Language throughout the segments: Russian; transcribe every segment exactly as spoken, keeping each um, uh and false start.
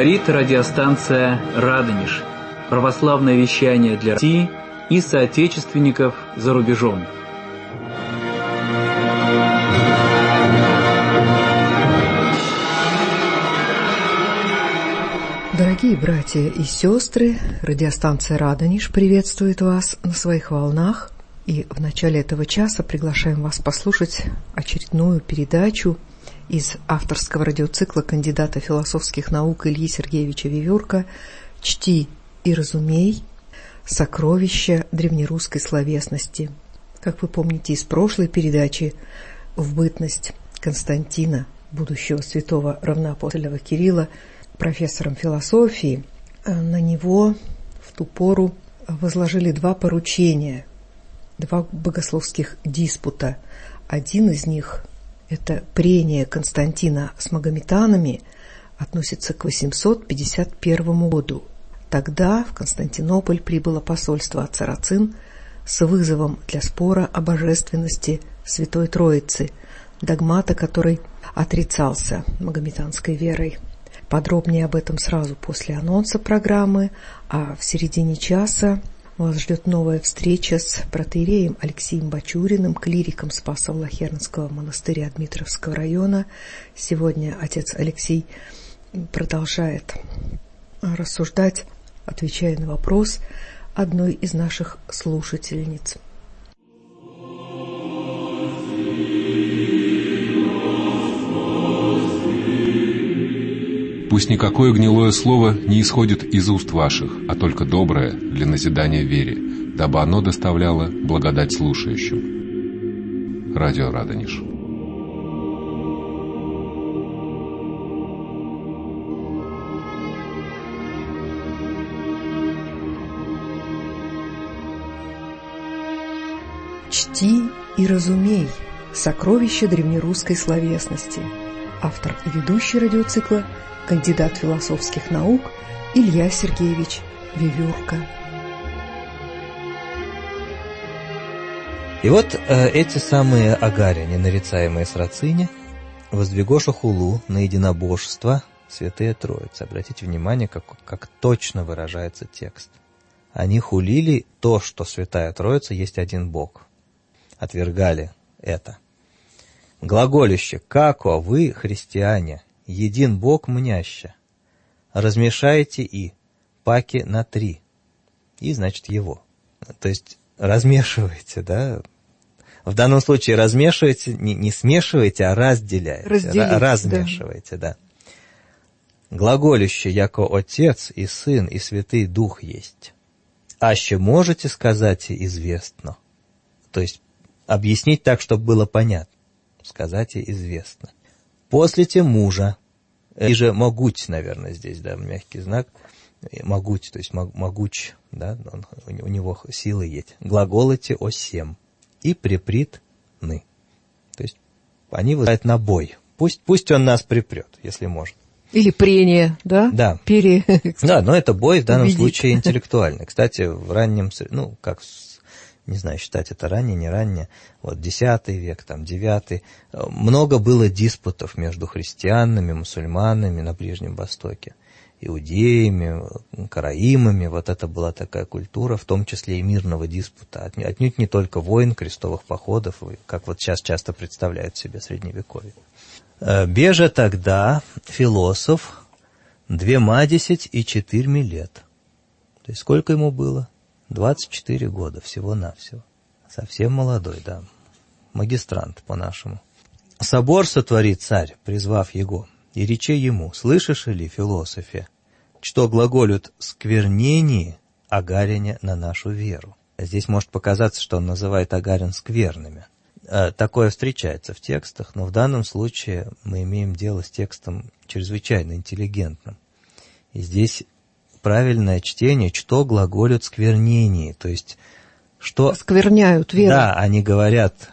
Говорит радиостанция «Радонеж». Православное вещание для России и соотечественников за рубежом. Дорогие братья и сестры, радиостанция «Радонеж» приветствует вас на своих волнах. И в начале этого часа приглашаем вас послушать очередную передачу из авторского радиоцикла кандидата философских наук Ильи Сергеевича Вевюрка «Чти и разумей. Сокровища древнерусской словесности». Как вы помните из прошлой передачи, в бытность Константина, будущего святого равноапостольного Кирилла, профессором философии, на него в ту пору возложили два поручения, два богословских диспута. Один из них — это прения Константина с магометанами, относится к восемьсот пятьдесят первому году. Тогда в Константинополь прибыло посольство от сарацин с вызовом для спора о божественности Святой Троицы, догмата которой отрицался магометанской верой. Подробнее об этом сразу после анонса программы, а в середине часа вас ждет новая встреча с протоиереем Алексеем Бачуриным, клириком Спасо-Влахернского монастыря Дмитровского района. Сегодня отец Алексей продолжает рассуждать, отвечая на вопрос одной из наших слушательниц. Пусть никакое гнилое слово не исходит из уст ваших, а только доброе для назидания вере, дабы оно доставляло благодать слушающим. Радио Радонеж. «Чти и разумей. Сокровища древнерусской словесности». Автор и ведущий радиоцикла кандидат философских наук Илья Сергеевич Вевюрка. И вот э, эти самые агаряне, нарицаемые сарацыне, воздвигоша хулу на единобожество Святые Троицы. Обратите внимание, как, как точно выражается текст. Они хулили то, что Святая Троица есть один Бог. Отвергали это. Глаголище «како вы, христиане, един Бог мняща, размешаете и, паки на три». И, значит, его. То есть, размешиваете, да? В данном случае размешиваете, не, не смешиваете, а разделяете. Разделить, размешиваете, да. да. Глаголище «яко Отец и Сын и Святый Дух есть». Аще можете сказать и известно. То есть, объяснить так, чтобы было понятно. Сказать и известно. Послите мужа, и же могуть, наверное, здесь, да, мягкий знак, могуть, то есть могуч, да, он, у него силы есть. Глаголите о сем, и припритны. То есть они вызывают на бой. Пусть, пусть он нас припрет, если может. Или прение, да? Да. Пере... Да, но это бой в данном Убедить. случае интеллектуальный. Кстати, в раннем, ну, как... не знаю, считать это ранее, не ранее, вот десятый век, там, девятый, много было диспутов между христианами, мусульманами на Ближнем Востоке, иудеями, караимами, вот это была такая культура, в том числе и мирного диспута, отнюдь не только войн, крестовых походов, как вот сейчас часто представляют себе Средневековье. Беже тогда философ двема десять и четырьмя лет. То есть сколько ему было? двадцать четыре года всего-навсего. Совсем молодой, да. Магистрант по-нашему. Собор сотворит царь, призвав его, и рече ему: слышишь ли, философе, что глаголют сквернение агаряне на нашу веру? Здесь может показаться, что он называет агарян скверными. Такое встречается в текстах, но в данном случае мы имеем дело с текстом чрезвычайно интеллигентным. И здесь правильное чтение, что глаголют сквернение, то есть что... Скверняют веру. Да, они говорят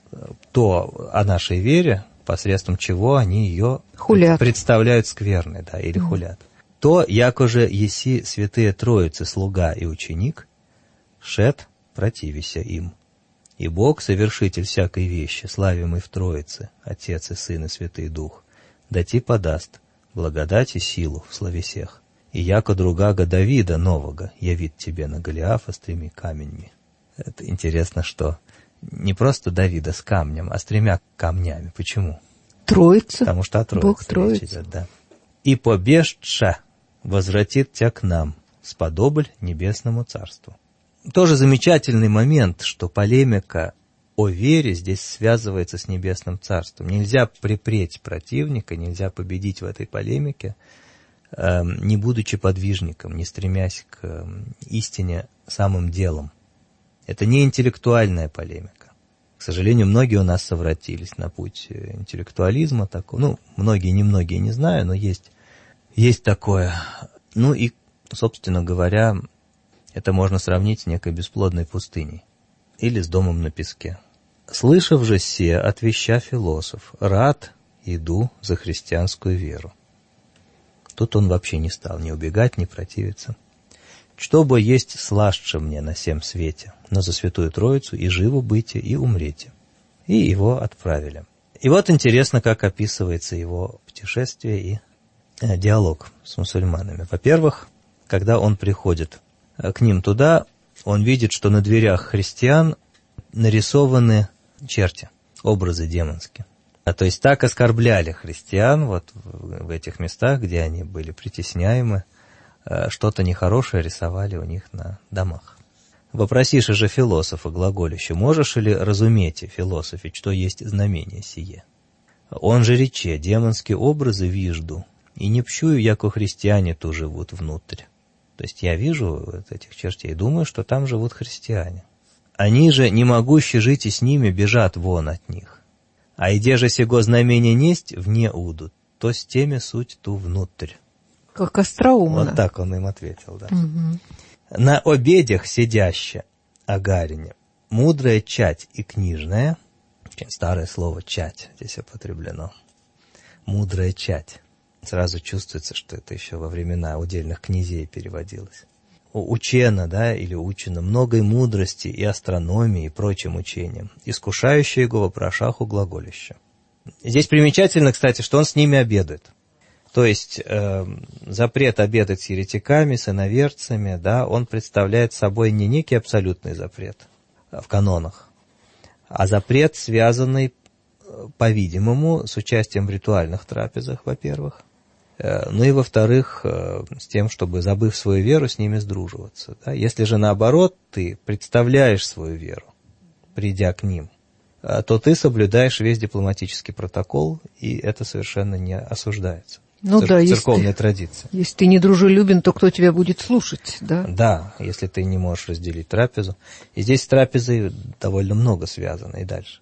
то о нашей вере, посредством чего они ее хулят. Представляют скверной, да, или mm. хулят. То, якоже еси святые Троицы, слуга и ученик, шет противися им. И Бог, совершитель всякой вещи, славимый в Троице, Отец и Сын и Святый Дух, да ти подаст благодать и силу в слове сех. И яко другага Давида нового явит тебе на Голиафа с тремя камнями. Это интересно, что не просто Давида с камнем, а с тремя камнями. Почему? Троица. Потому что о Троице Бог Троица. речь идет, да. И побежша возвратит тебя к нам, сподобль небесному царству. Тоже замечательный момент, что полемика о вере здесь связывается с небесным царством. Нельзя припреть противника, нельзя победить в этой полемике, э, не будучи подвижником, не стремясь к э, истине самым делом. Это не интеллектуальная полемика. К сожалению, многие у нас совратились на путь интеллектуализма. Такого. Ну, многие, немногие, не знаю, но есть, есть такое. Ну и, собственно говоря, это можно сравнить с некой бесплодной пустыней или с домом на песке. «Слышав же се, отвеща философ, рад иду за христианскую веру». Тут он вообще не стал ни убегать, ни противиться. «Чтобы есть слаще мне на всем свете, но за Святую Троицу и живу быте, и умрете». И его отправили. И вот интересно, как описывается его путешествие и э, диалог с мусульманами. Во-первых, когда он приходит к ним туда, он видит, что на дверях христиан нарисованы черти, образы демонские. А то есть так оскорбляли христиан вот в, в этих местах, где они были притесняемы, что-то нехорошее рисовали у них на домах. «Вопросишь же философа глаголющего, можешь ли разуметь, философе, что есть знамение сие? Он же рече, демонские образы вижду, и не пщую, яко христиане ту живут внутрь». То есть я вижу вот этих чертей и думаю, что там живут христиане. «Они же, не могущие жить и с ними, бежат вон от них. А иде же сего знамения несть, вне удут, то с теми суть ту внутрь». Как остроумно. Вот так он им ответил, да. Угу. «На обедях сидяще, агарине, мудрая чать и книжная», очень старое слово «чать» здесь употреблено, «мудрая чать». Сразу чувствуется, что это еще во времена удельных князей переводилось. «Учено, да, или учено многой мудрости и астрономии и прочим учениям, искушающее его вопрошаху глаголище». Здесь примечательно, кстати, что он с ними обедает. То есть э, запрет обедать с еретиками, с иноверцами, да, он представляет собой не некий абсолютный запрет в канонах, а запрет, связанный, по-видимому, с участием в ритуальных трапезах, во-первых, э, ну и, во-вторых, э, с тем, чтобы, забыв свою веру, с ними сдруживаться. Да. Если же, наоборот, ты представляешь свою веру, придя к ним, э, то ты соблюдаешь весь дипломатический протокол, и это совершенно не осуждается. Ну Цер- да, церковная если, традиция. Если ты не дружелюбен, то кто тебя будет слушать, да? Да, если ты не можешь разделить трапезу. И здесь с трапезой довольно много связано, и дальше.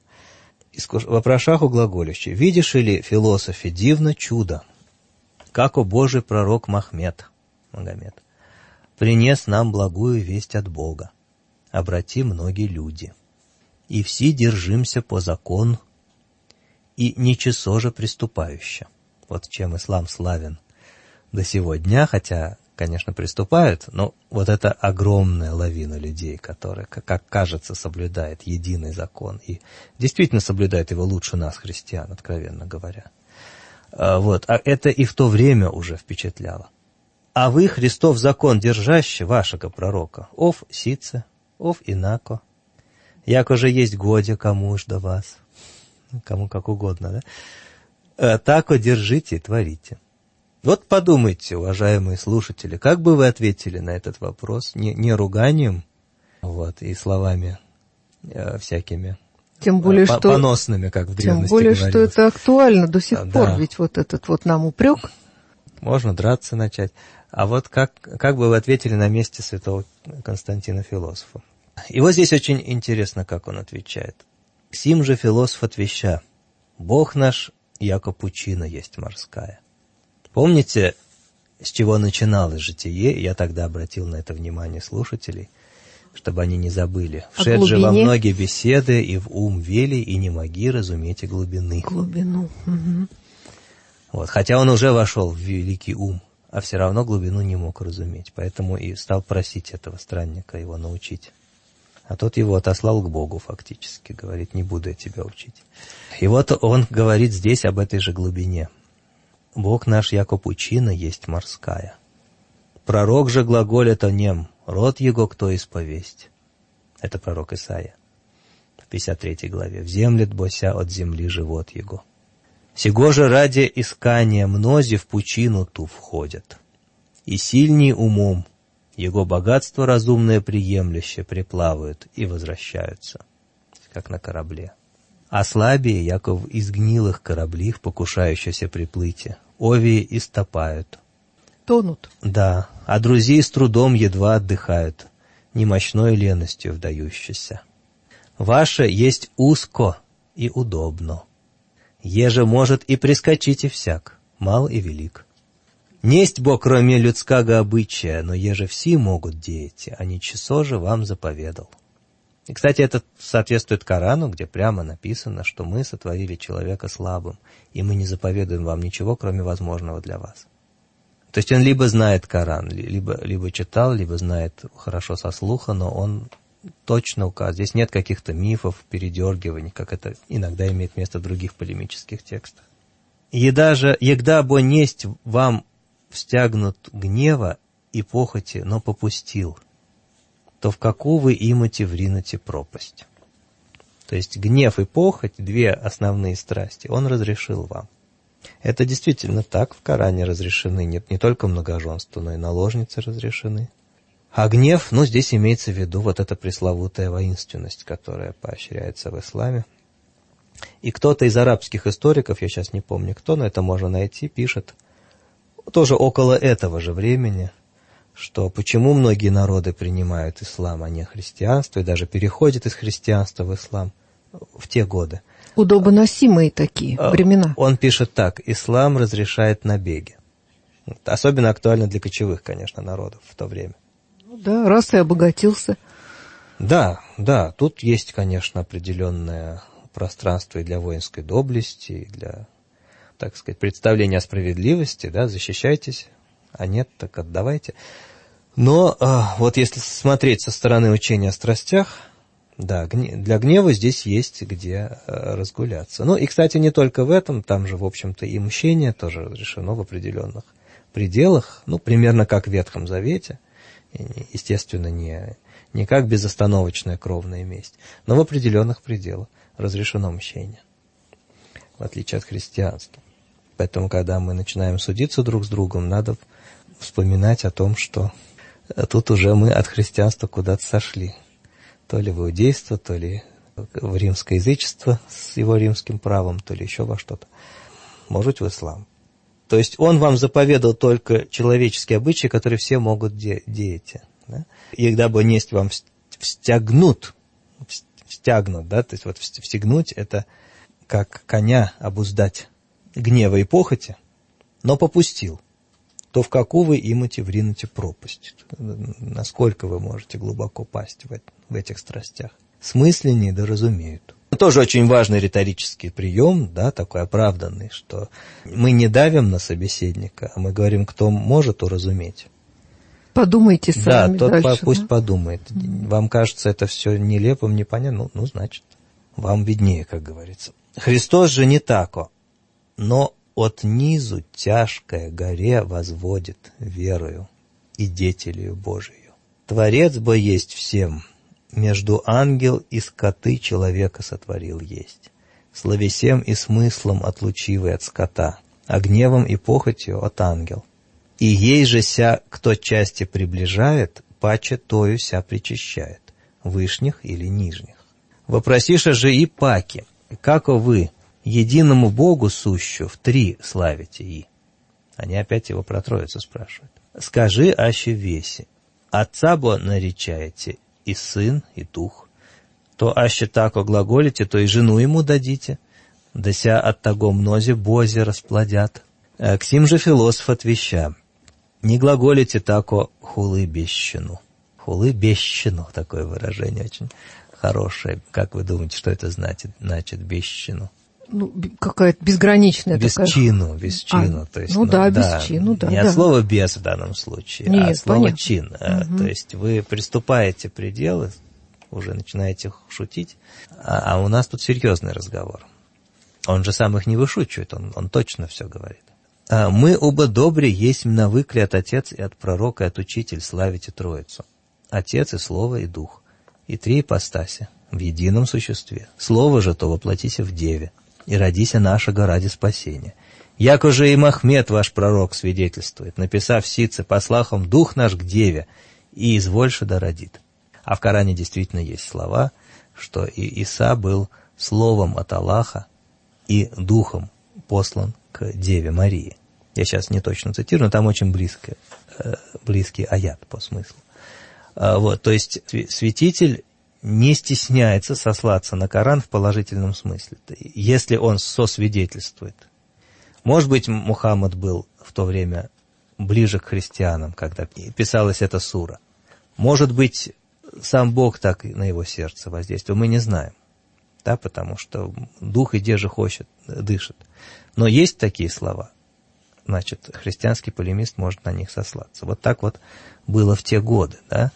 «Вопрошаху глаголище, видишь ли, философе, дивно чудо, как о Божий пророк Махмед, Магомед, принес нам благую весть от Бога, обрати многие люди, и все держимся по закону, и ничего же приступающе». Вот чем ислам славен до сего дня, хотя, конечно, приступают, но вот эта огромная лавина людей, которая, как кажется, соблюдает единый закон и действительно соблюдает его лучше нас, христиан, откровенно говоря. Вот. А это и в то время уже впечатляло. «А вы, Христов закон держащий, вашего пророка, ов сице, ов инако, яко же есть годя кому ж до вас». Кому как угодно, да? «Тако держите и творите». Вот подумайте, уважаемые слушатели, как бы вы ответили на этот вопрос, не, не руганием, вот, и словами э, всякими тем более, э, что, поносными, как в древности тем более, говорилось. что это актуально до сих Да. пор, ведь вот этот вот нам упрек. Можно драться начать. А вот как, как бы вы ответили на месте святого Константина философа? И вот здесь очень интересно, как он отвечает. «Сим же философ отвеща, Бог наш, яко пучина есть морская». Помните, с чего начиналось житие? Я тогда обратил на это внимание слушателей, чтобы они не забыли. «Вшед же во многие беседы, и в ум вели, и не моги разуметь и глубины». Глубину. Угу. Вот, хотя он уже вошел в великий ум, а все равно глубину не мог разуметь, поэтому и стал просить этого странника его научить. А тот его отослал к Богу фактически, говорит: «Не буду я тебя учить». И вот он говорит здесь об этой же глубине. Бог наш, яко пучина, есть морская. Пророк же глаголет о нем, род его кто исповесть. Это пророк Исаия в пятьдесят третьей главе. «Вземлет бося от земли живот его. Сего же ради искания мнози в пучину ту входят. И сильней умом, его богатство разумное приемлюще приплавают и возвращаются, как на корабле. А слабее, яко в изгнилых кораблих, покушающихся приплытие, овии истопают». Тонут. Да, а друзей с трудом едва отдыхают, немощной леностью вдающийся. Ваше есть узко и удобно. Еже может и прискочить и всяк, мал и велик. Несть бо кроме людского обычая, но еже все могут деять, а ничего же вам заповедал. И, кстати, это соответствует Корану, где прямо написано, что мы сотворили человека слабым, и мы не заповедуем вам ничего, кроме возможного для вас. То есть он либо знает Коран, либо, либо читал, либо знает хорошо со слуха, но он точно указывает. Здесь нет каких-то мифов, передергиваний, как это иногда имеет место в других полемических текстах. «Еда же, егда бо несть вам встягнут гнева и похоти, но попустил, то в какую вы имате вринете пропасть». То есть гнев и похоть, две основные страсти, он разрешил вам. Это действительно так, в Коране разрешены не, не только многоженство, но и наложницы разрешены. А гнев, ну, здесь имеется в виду вот эта пресловутая воинственность, которая поощряется в исламе. И кто-то из арабских историков, я сейчас не помню кто, но это можно найти, пишет, тоже около этого же времени, что почему многие народы принимают ислам, а не христианство, и даже переходят из христианства в ислам в те годы. Удобоносимые такие времена. Он пишет так: ислам разрешает набеги. Особенно актуально для кочевых, конечно, народов в то время. Ну да, раз и обогатился. Да, да, тут есть, конечно, определенное пространство и для воинской доблести, и для, так сказать, представления о справедливости, да, защищайтесь, а нет, так отдавайте. Но а, вот если смотреть со стороны учения о страстях, да, для гнева здесь есть где разгуляться. Ну и, кстати, не только в этом, там же, в общем-то, и мщение тоже разрешено в определенных пределах, ну, примерно как в Ветхом Завете, естественно, не, не как безостановочная кровная месть, но в определенных пределах разрешено мщение, в отличие от христианства. Поэтому, когда мы начинаем судиться друг с другом, надо вспоминать о том, что тут уже мы от христианства куда-то сошли. То ли в иудейство, то ли в римское язычество с его римским правом, то ли еще во что-то. Может, в ислам. То есть он вам заповедал только человеческие обычаи, которые все могут де- деять. Да? И когда бы несть вам встягнут, встягнут, да, то есть вот встегнуть — это как коня обуздать гнева и похоти, но попустил, то в какую вы имате вринете пропасть? Насколько вы можете глубоко пасть в, в этих страстях? Смысленнее да разумеют. Тоже очень важный риторический прием, да, такой оправданный, что мы не давим на собеседника, а мы говорим, кто может уразуметь. Подумайте сами. Да, тот дальше, по, пусть да? подумает. Mm-hmm. Вам кажется это все нелепым, непонятным, ну, ну, значит, вам виднее, как говорится. Христос же не тако, но от низу тяжкое горе возводит верою и детелью Божию. Творец бы есть всем, между ангел и скоты человека сотворил есть, словесем и смыслом отлучивый от скота, а гневом и похотью от ангел. И ей же ся, кто части приближает, паче тою ся причащает, вышних или нижних. Вопросиша же и паки, како вы единому Богу сущу в три славите и. Они опять его про Троицу спрашивают. Скажи аще веси, Отца бо наречаете, и Сын, и Дух. То аще тако глаголите, то и жену ему дадите, да ся от того мнози бози расплодят. А к сим же философ отвеща, не глаголите тако хулы бесщину. Хулы бесщину, такое выражение очень хорошее. Как вы думаете, что это значит, значит бесщину? Ну, какая-то безграничная бесчину, такая... Бесчину, а, то есть, ну, ну да, да, бесчину, да. Не да. от слова «бес» в данном случае, Нет, а от слова понятно. «чин». Угу. То есть вы приступаете пределы, уже начинаете шутить, а, а у нас тут серьезный разговор. Он же сам их не вышучивает, он, он точно все говорит. «Мы оба добре есть навыкли от Отец и от Пророка и от Учитель славите Троицу, Отец и Слово и Дух, и три ипостаси в едином существе. Слово же то воплотися в Деве, и родися нашего ради спасения. Яко же и Махмед ваш пророк свидетельствует, написав сице, послахом Дух наш к Деве, и извольше да родит». А в Коране действительно есть слова, что и Иса был словом от Аллаха и Духом послан к Деве Марии. Я сейчас не точно цитирую, но там очень близко, близкий аят по смыслу. Вот, то есть святитель не стесняется сослаться на Коран в положительном смысле, если он сосвидетельствует. Может быть, Мухаммад был в то время ближе к христианам, когда писалась эта сура. Может быть, сам Бог так на его сердце воздействовал, мы не знаем, да, потому что дух и где же хочет, дышит. Но есть такие слова, значит, христианский полемист может на них сослаться. Вот так вот было в те годы, да.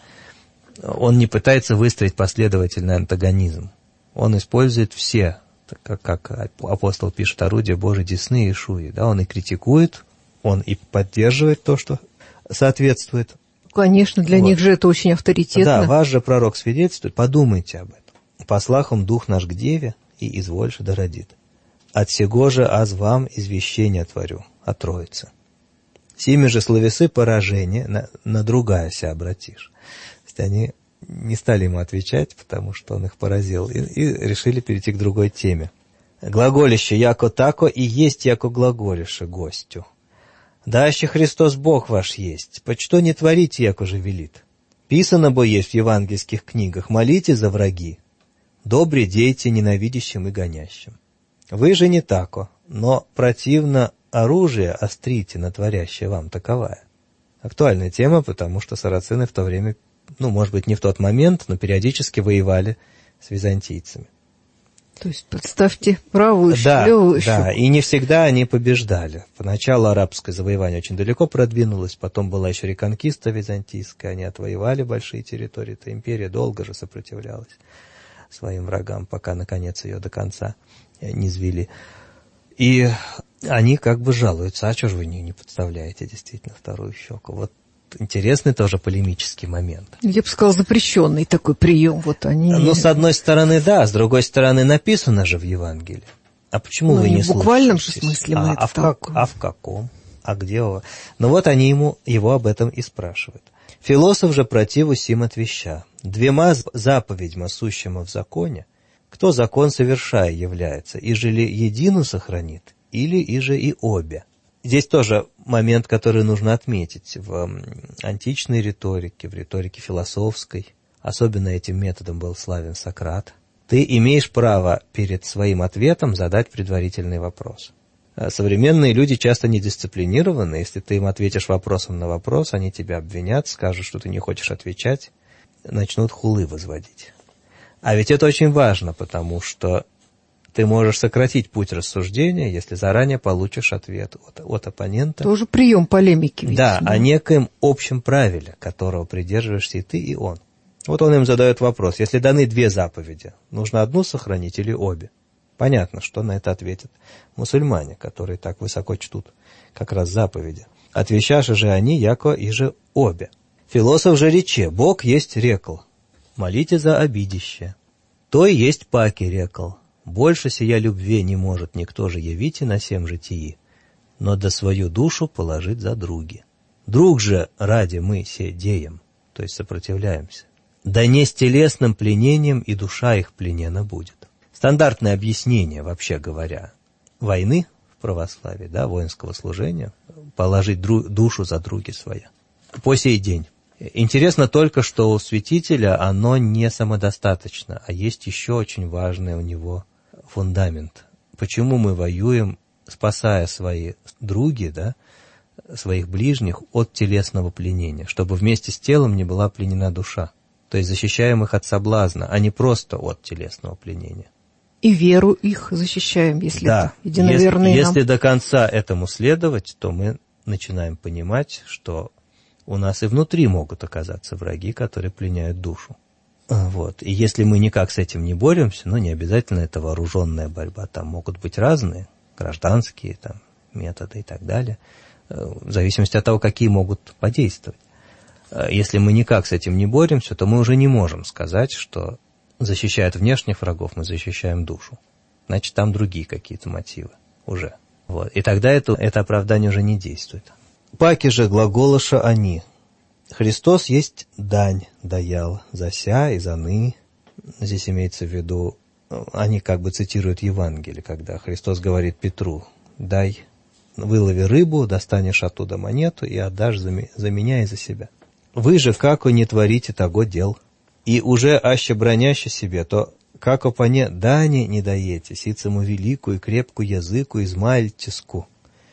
Он не пытается выстроить последовательный антагонизм. Он использует все, как, как апостол пишет, орудия Божьей десны и шуи. Да? Он и критикует, он и поддерживает то, что соответствует. Конечно, для вот. них же это очень авторитетно. Да, ваш же пророк свидетельствует, подумайте об этом. «Послахом Дух наш к Деве, и извольше да родит. От сего же аз вам извещение творю о Троице. Сими же словесы поражения на, на другая ся обратишь». То есть они не стали ему отвечать, потому что он их поразил, и, и решили перейти к другой теме. «Глаголище яко тако и есть яко глаголище гостю. Даще Христос Бог ваш есть, почто не творите, яко же велит. Писано бо есть в евангельских книгах, молите за враги, добре дейте ненавидящим и гонящим. Вы же не тако, но противно оружие острите на творящее вам таковая». Актуальная тема, потому что сарацины в то время, ну, может быть, не в тот момент, но периодически воевали с византийцами. То есть, представьте, правую да, левую да, и не всегда они побеждали. Поначалу арабское завоевание очень далеко продвинулось, потом была еще реконкиста византийская, они отвоевали большие территории, эта империя долго же сопротивлялась своим врагам, пока, наконец, ее до конца не звели. И они как бы жалуются, а что же вы не, не подставляете действительно вторую щеку? Вот интересный тоже полемический момент. Я бы сказал, запрещенный такой прием. Вот они... Ну, с одной стороны, да, с другой стороны, написано же в Евангелии. А почему ну, вы не слушаете? В буквальном же смысле мы а, это а, в как, а в каком? А где его? Ну вот они ему, его об этом и спрашивают. «Философ же противу сим отвеща. Двема заповедьма сущему в законе, кто закон совершая является, ижели едину сохранит, или иже и обе». Здесь тоже момент, который нужно отметить. В античной риторике, в риторике философской, особенно этим методом был славен Сократ, ты имеешь право перед своим ответом задать предварительный вопрос. Современные люди часто недисциплинированы. Если ты им ответишь вопросом на вопрос, они тебя обвинят, скажут, что ты не хочешь отвечать, начнут хулы возводить. А ведь это очень важно, потому что ты можешь сократить путь рассуждения, если заранее получишь ответ от, от оппонента. Тоже прием полемики. Ведь, да, да, о некоем общем правиле, которого придерживаешься и ты, и он. Вот он им задает вопрос. Если даны две заповеди, нужно одну сохранить или обе? Понятно, что на это ответят мусульмане, которые так высоко чтут как раз заповеди. Отвечаши же они, яко и же обе. Философ же рече, Бог есть рекл, молите за обидище. То и есть паки рекл. Больше сия любви не может никто же явите на сем житии, но да свою душу положить за други. Друг же ради мы се деем, то есть сопротивляемся. Да не с телесным пленением и душа их пленена будет. Стандартное объяснение, вообще говоря, войны в православии, да, воинского служения, положить дру- душу за други своя. По сей день. Интересно только, что у святителя оно не самодостаточно, а есть еще очень важный у него фундамент. Почему мы воюем, спасая свои други, да, своих ближних от телесного пленения, чтобы вместе с телом не была пленена душа. То есть защищаем их от соблазна, а не просто от телесного пленения. И веру их защищаем, если да, это единоверные если, нам. если до конца этому следовать, то мы начинаем понимать, что у нас и внутри могут оказаться враги, которые пленяют душу. Вот. И если мы никак с этим не боремся, ну, не обязательно это вооруженная борьба, там могут быть разные, гражданские, там, методы и так далее, в зависимости от того, какие могут подействовать. Если мы никак с этим не боремся, то мы уже не можем сказать, что защищая от внешних врагов, мы защищаем душу. Значит, там другие какие-то мотивы уже. Вот. И тогда это, это оправдание уже не действует. Паки же глаголоша они. Христос есть дань даял за ся и за ны. Здесь имеется в виду, они как бы цитируют Евангелие, когда Христос говорит Петру: дай, вылови рыбу, достанешь оттуда монету и отдашь за, за меня и за себя. Вы же, како не творите того дел, и уже аще броняще себе, то како поне дани не даете, сицему великую и крепкую языку измальтиску,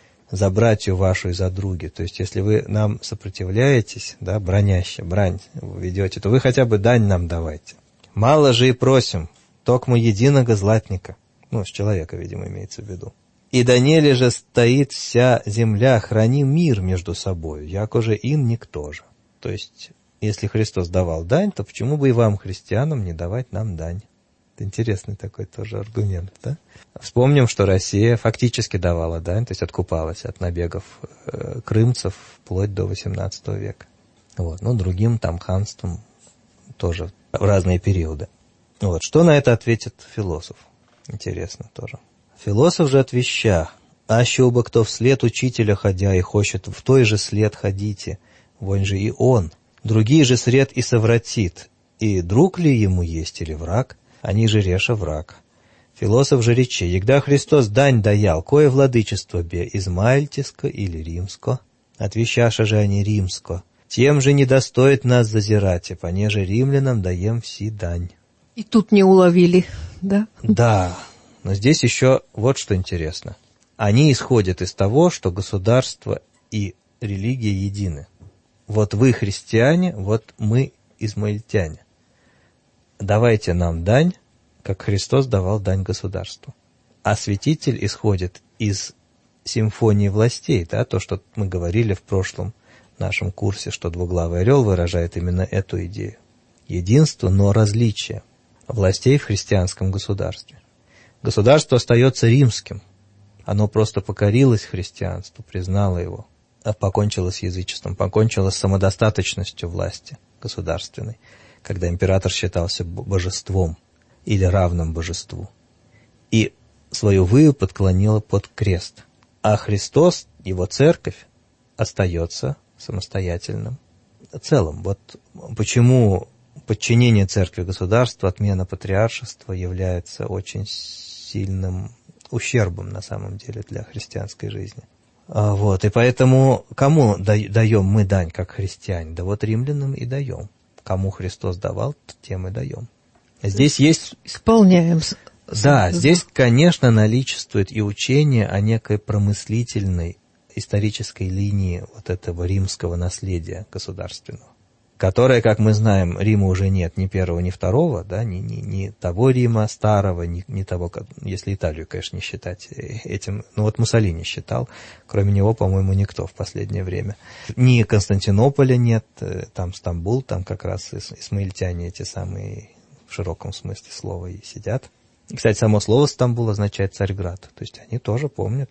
за братью вашу и за други. То есть, если вы нам сопротивляетесь, да, броняще, брань ведете, то вы хотя бы дань нам давайте. Мало же и просим, токмо единого златника. Ну, с человека, видимо, имеется в виду. И донеле же стоит вся земля, храни мир между собою, яко же ин никто же. То есть, если Христос давал дань, то почему бы и вам, христианам, не давать нам дань? Это интересный такой тоже аргумент, да? Вспомним, что Россия фактически давала дань, то есть откупалась от набегов э, крымцев вплоть до восемнадцатого века. Вот. Ну, другим там ханством тоже в разные периоды. Вот. Что на это ответит философ? Интересно тоже. Философ же отвеща: аще оба кто вслед учителя ходя и хочет в той же след ходите, вон же и он, другие же сред и совратит, и друг ли ему есть или враг, они же реша враг. Философ же рече: егда Христос дань даял, кое владычество бе, измальтиско или римско, отвещаша же они римско, тем же не достоит нас зазирать, понеже римлянам даем все дань. И тут не уловили, да? Да, но здесь еще вот что интересно. Они исходят из того, что государство и религия едины. Вот вы христиане, вот мы измаильтяне. Давайте нам дань, как Христос давал дань государству. А святитель исходит из симфонии властей, да, то, что мы говорили в прошлом нашем курсе, что двуглавый орел выражает именно эту идею. Единство, но различие властей в христианском государстве. Государство остается римским. Оно просто покорилось христианству, признало его, а покончило с язычеством, покончило с самодостаточностью власти государственной, когда император считался божеством или равным божеству, и свою выю подклонила под крест. А Христос, его церковь, остается самостоятельным целым. Вот почему подчинение церкви государству, отмена патриаршества является очень сильным ущербом на самом деле для христианской жизни. Вот, и поэтому кому даем мы дань, как христиане? Да вот римлянам и даем. Кому Христос давал, тем и даем. Здесь есть... Исполняем. Да, здесь, конечно, наличествует и учение о некой промыслительной исторической линии вот этого римского наследия государственного, которое, как мы знаем, Рима уже нет ни первого, ни второго, да, ни, ни, ни того Рима старого, ни, ни того, если Италию, конечно, не считать этим. Ну вот Муссолини считал, кроме него, по-моему, никто в последнее время. Ни Константинополя нет, там Стамбул, там как раз исмаильтяне эти самые, в широком смысле слова, и сидят. И, кстати, само слово Стамбул означает Царьград, то есть они тоже помнят.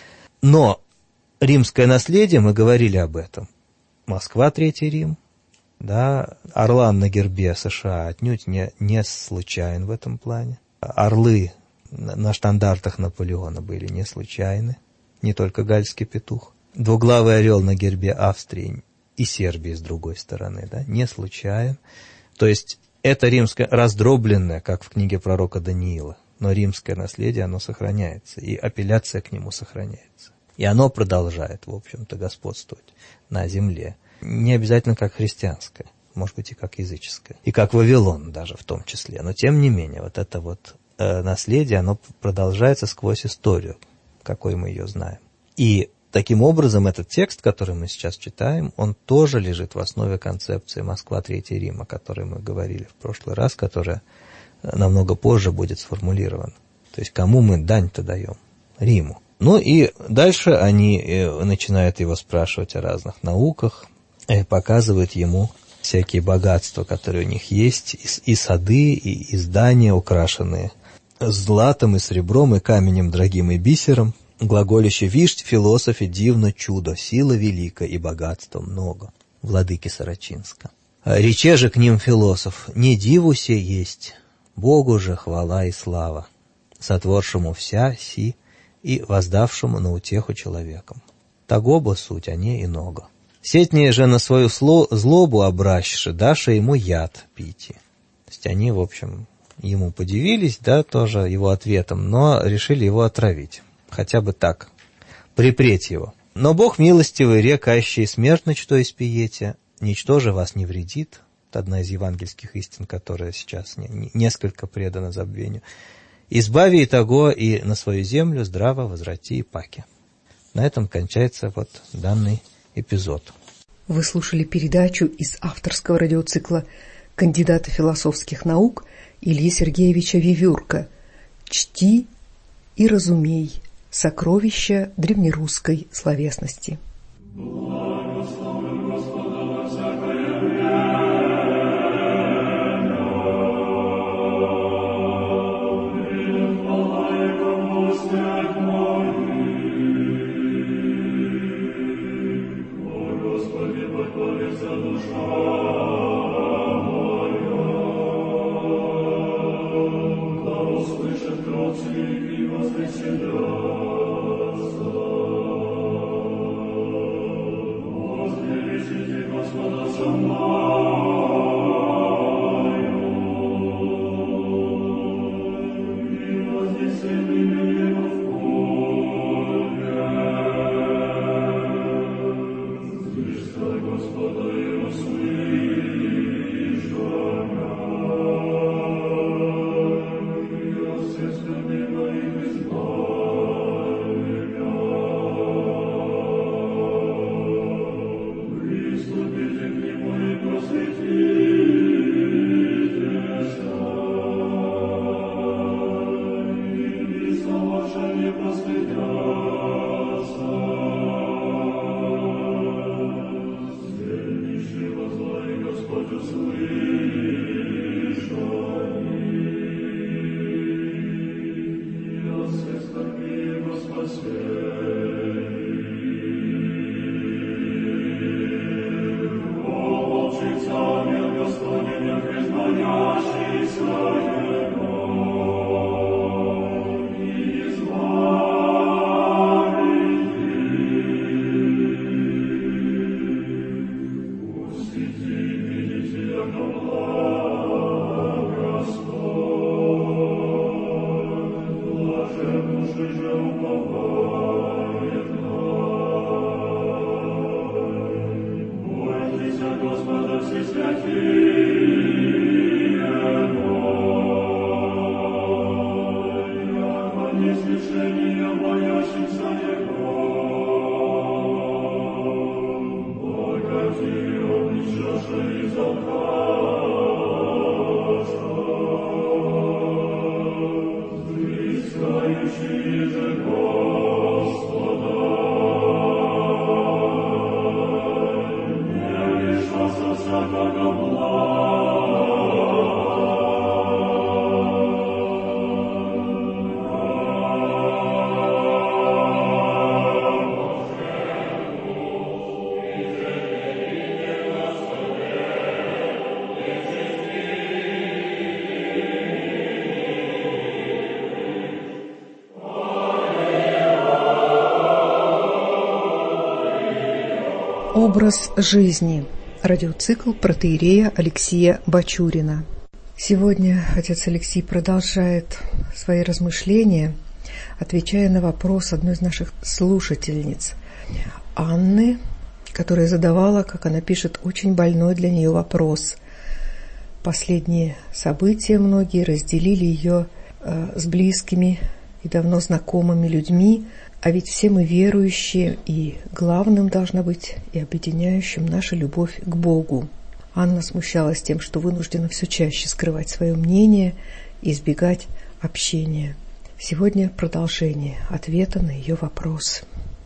Но римское наследие, мы говорили об этом. Москва, Третий Рим, да, орлан на гербе США отнюдь не, не случайен в этом плане. Орлы на штандартах Наполеона были не случайны, не только гальский петух. Двуглавый орел на гербе Австрии и Сербии с другой стороны, да, не случайен. То есть это римское, раздробленное, как в книге пророка Даниила, но римское наследие, оно сохраняется, и апелляция к нему сохраняется. И оно продолжает, в общем-то, господствовать на земле. Не обязательно как христианское, может быть, и как языческое, и как Вавилон даже в том числе. Но, тем не менее, вот это вот э, наследие, оно продолжается сквозь историю, какой мы ее знаем. И таким образом этот текст, который мы сейчас читаем, он тоже лежит в основе концепции «Москва, Третий Рим», о которой мы говорили в прошлый раз, которая намного позже будет сформулирована. То есть, кому мы дань-то даем? Риму. Ну и дальше они начинают его спрашивать о разных науках, и показывают ему всякие богатства, которые у них есть, и, и сады, и, и здания, украшенные златом, и серебром, и каменем дорогим, и бисером. Глаголище «Вишь, философе, дивно чудо, сила велика и богатства много». Владыки Сорочинска. Рече же к ним философ: «Не диву се есть, Богу же хвала и слава, сотворшему вся си и воздавшему на утеху человеком. Того суть, а не иного. Сетнее же на свою злобу обращши, даша ему яд пити». То есть они, в общем, ему подивились, да, тоже его ответом, но решили его отравить. Хотя бы так, припреть его. «Но Бог милостивый, рекающий смертно, что испиете, ничто же вас не вредит». Это одна из евангельских истин, которая сейчас не, не, несколько предана забвению. «Избави и того, и на свою землю здраво возврати и паки». На этом кончается вот данный эпизод. Вы слушали передачу из авторского радиоцикла кандидата философских наук Ильи Сергеевича Вевюрка «Чти и разумей. Сокровища древнерусской словесности». Образ жизни. Радиоцикл протоиерея Алексия Бачурина. Сегодня отец Алексей продолжает свои размышления, отвечая на вопрос одной из наших слушательниц, Анны, которая задавала, как она пишет, очень больной для нее вопрос. Последние события многие разделили ее э, с близкими и давно знакомыми людьми, а ведь все мы верующие, и главным должна быть и объединяющим наша любовь к Богу. Анна смущалась тем, что вынуждена все чаще скрывать свое мнение и избегать общения. Сегодня продолжение ответа на ее вопрос.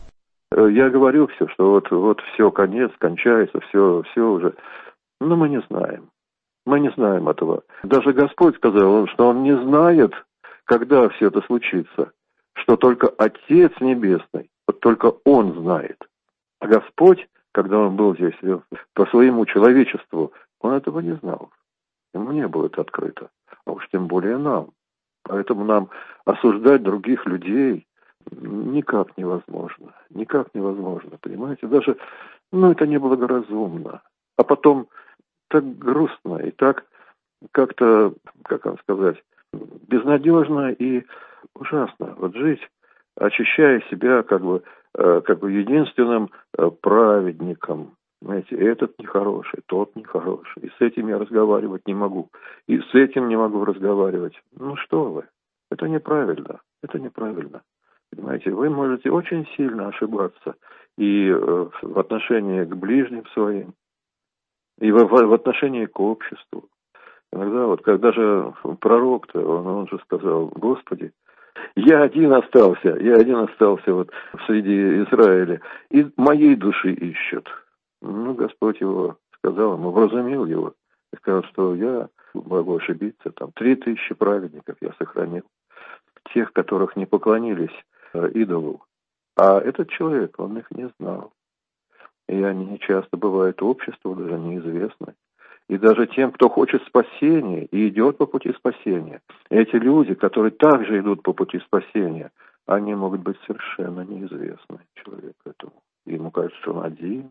Я говорю все, что вот, вот все, конец, кончается, все, все уже. Но мы не знаем. Мы не знаем этого. Даже Господь сказал, что Он не знает, когда все это случится. что только Отец Небесный, вот только Он знает. А Господь, когда Он был здесь по своему человечеству, Он этого не знал. Ему не было это открыто, а уж тем более нам. Поэтому нам осуждать других людей никак невозможно. Никак невозможно, понимаете? Даже, ну, это неблагоразумно. А потом так грустно и так как-то, как вам сказать, безнадежно и ужасно. Вот жить, ощущая себя как бы, как бы единственным праведником. Знаете, этот нехороший, тот нехороший. И с этим я разговаривать не могу. И с этим не могу разговаривать. Ну что вы, это неправильно. Это неправильно. Понимаете, вы можете очень сильно ошибаться и э, в отношении к ближним своим, и в, в отношении к обществу. Иногда вот, когда же пророк-то, он, он же сказал: Господи, я один остался, я один остался вот среди Израиля, и моей души ищут. Ну, Господь его сказал, ему вразумил его, и сказал, что я могу ошибиться, там, три тысячи праведников я сохранил, тех, которых не поклонились э, идолу. А этот человек, он их не знал. И они часто бывают обществу даже неизвестны. И даже тем, кто хочет спасения и идет по пути спасения, эти люди, которые также идут по пути спасения, они могут быть совершенно неизвестны человеку этому. Ему кажется, что он один,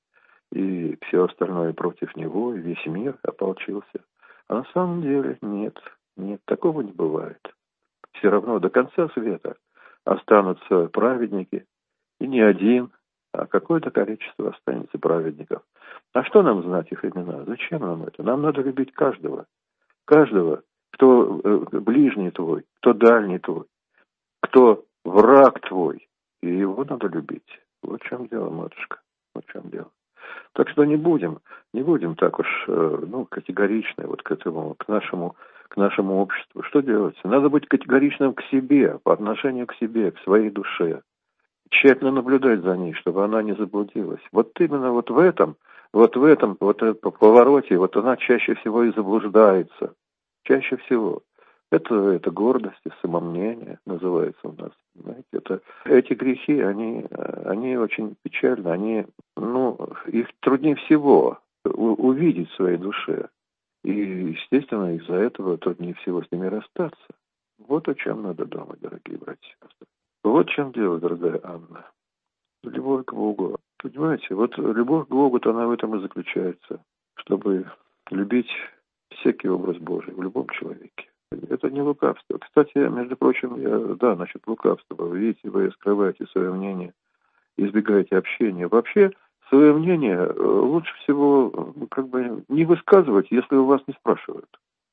и все остальное против него, и весь мир ополчился. А на самом деле нет, нет, такого не бывает. Все равно до конца света останутся праведники, и не один, а какое-то количество останется праведников. А что нам знать их имена? Зачем нам это? Нам надо любить каждого. Каждого, кто ближний твой, кто дальний твой, кто враг твой. И его надо любить. Вот в чем дело, матушка. Вот в чем дело. Так что не будем, не будем так уж, ну, категоричны вот к этому, к нашему, к нашему обществу. Что делать? Надо быть категоричным к себе, по отношению к себе, к своей душе. Тщательно наблюдать за ней, чтобы она не заблудилась. Вот именно вот в этом, вот в этом, вот в этом повороте, вот она чаще всего и заблуждается. Чаще всего. Это, это гордость и самомнение называется у нас. Знаете, это, эти грехи, они, они очень печальны, они, ну, их труднее всего у, увидеть в своей душе. И, естественно, из-за этого труднее всего с ними расстаться. Вот о чем надо думать, дорогие братья и сестры. Вот в чем дело, дорогая Анна. Любовь к Богу. Понимаете, вот любовь к Богу-то она в этом и заключается, чтобы любить всякий образ Божий в любом человеке. Это не лукавство. Кстати, между прочим, я, да, насчет лукавства. Вы видите, вы скрываете свое мнение, избегаете общения. Вообще, свое мнение лучше всего как бы не высказывать, если у вас не спрашивают.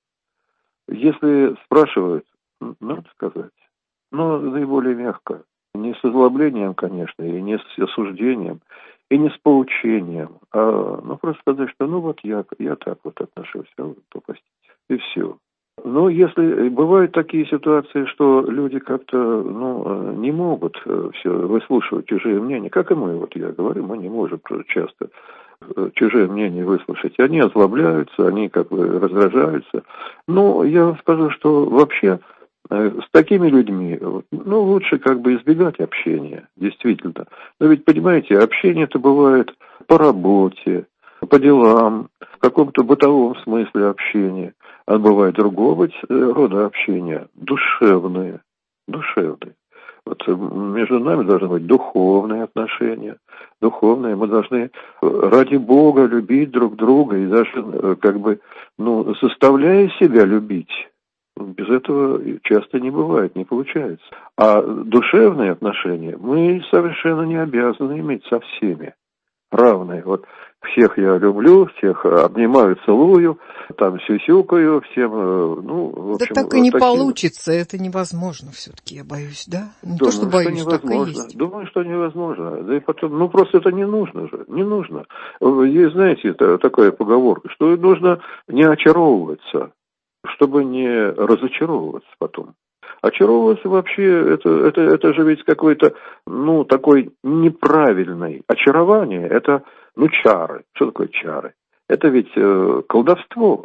Если спрашивают, надо сказать. Но наиболее мягко. Не с озлоблением, конечно, и не с осуждением, и не с поучением, а ну, просто сказать, что ну вот я, я так вот отношусь, а вы попастите. И все. Но если бывают такие ситуации, что люди как-то ну, не могут все выслушивать чужие мнения, как и мы, вот я говорю, мы не можем часто чужие мнения выслушать. Они озлобляются, они как бы раздражаются. Но я вам скажу, что вообще с такими людьми, ну, лучше как бы избегать общения, действительно. Но ведь, понимаете, общение-то бывает по работе, по делам, в каком-то бытовом смысле общения. А бывает другого рода общения, душевные, душевные. Вот между нами должны быть духовные отношения, духовные. Мы должны ради Бога любить друг друга и даже как бы, ну, заставляя себя любить. Без этого часто не бывает, не получается. А душевные отношения мы совершенно не обязаны иметь со всеми. Равные. Вот всех я люблю, всех обнимаю, целую, там сюсюкаю, всем, ну, в общем... Да так и не таким... получится, это невозможно все-таки, я боюсь, да? Не Думаю, то, что боюсь, что так и есть. Думаю, что невозможно. Да и потом, ну, просто это не нужно же, не нужно. Есть, знаете, это такая поговорка, что нужно не очаровываться, чтобы не разочаровываться потом. Очаровываться вообще, это, это, это же ведь какой-то, ну, такой неправильный. Очарование, это, ну, чары. Что такое чары? Это ведь э, колдовство.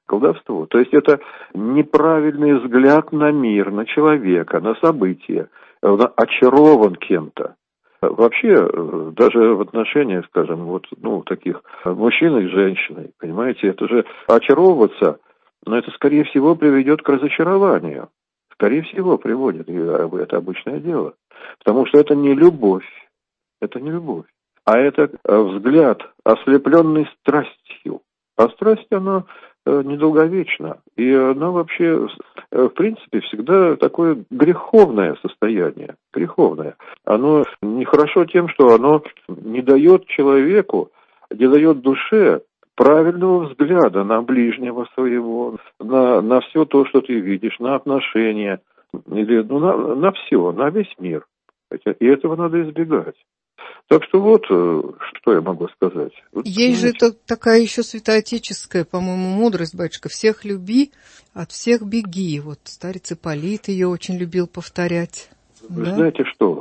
Колдовство. То есть это неправильный взгляд на мир, на человека, на события. очарован кем-то. Вообще, даже в отношениях, скажем, вот, ну, таких мужчины и женщины, понимаете, это же очаровываться, но это, скорее всего, приведет к разочарованию. Скорее всего, приводит, и это обычное дело. Потому что это не любовь, это не любовь, а это взгляд, ослепленный страстью. А страсть, она недолговечна, и она вообще, в принципе, всегда такое греховное состояние, греховное. Оно нехорошо тем, что оно не дает человеку, не дает душе правильного взгляда на ближнего своего, на, на все то, что ты видишь, на отношения, или, ну, на, на все, на весь мир. И этого надо избегать. Так что вот, что я могу сказать. Вот, есть же это такая еще святоотеческая, по-моему, мудрость, батюшка. Всех люби, от всех беги. Вот старец Ипполит ее очень любил повторять. Вы да? знаете что?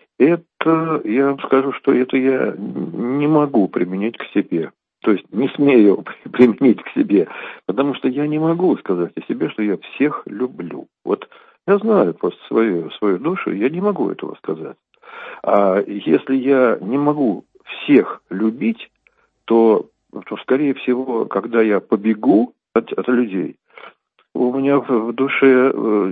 Это, я вам скажу, что это я не могу применить к себе. То есть не смею применить к себе. Потому что я не могу сказать о себе, что я всех люблю. Вот я знаю просто свою, свою душу, я не могу этого сказать. А если я не могу всех любить, то, то скорее всего, когда я побегу от, от людей, у меня в душе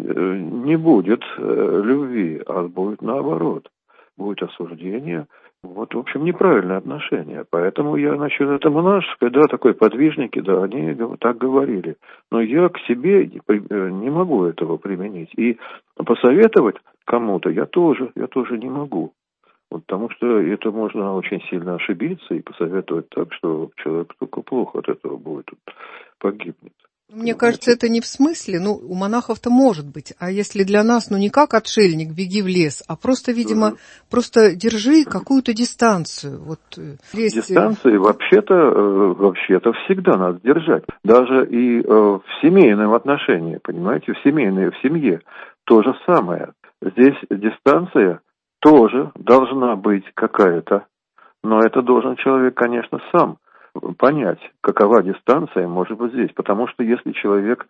не будет любви, а будет наоборот. Будет осуждение. Вот, в общем, неправильное отношение. Поэтому я, значит, это монашеское, да, такой подвижники, да, они так говорили. Но я к себе не могу этого применить. И посоветовать кому-то я тоже, я тоже не могу. Вот, потому что это можно очень сильно ошибиться и посоветовать так, что человек только плохо от этого будет, погибнет. Мне кажется, это не в смысле, ну, у монахов-то может быть, а если для нас, ну, не как отшельник, беги в лес, а просто, видимо, mm-hmm. просто держи какую-то дистанцию. Вот, есть... Дистанции вообще-то, вообще-то всегда надо держать. Даже и в семейном отношении, понимаете, в семейной, в семье то же самое. Здесь дистанция тоже должна быть какая-то, но это должен человек, конечно, сам понять, какова дистанция может быть здесь. Потому что если человек